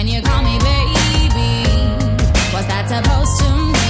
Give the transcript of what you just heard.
when you call me baby. What's that supposed to mean?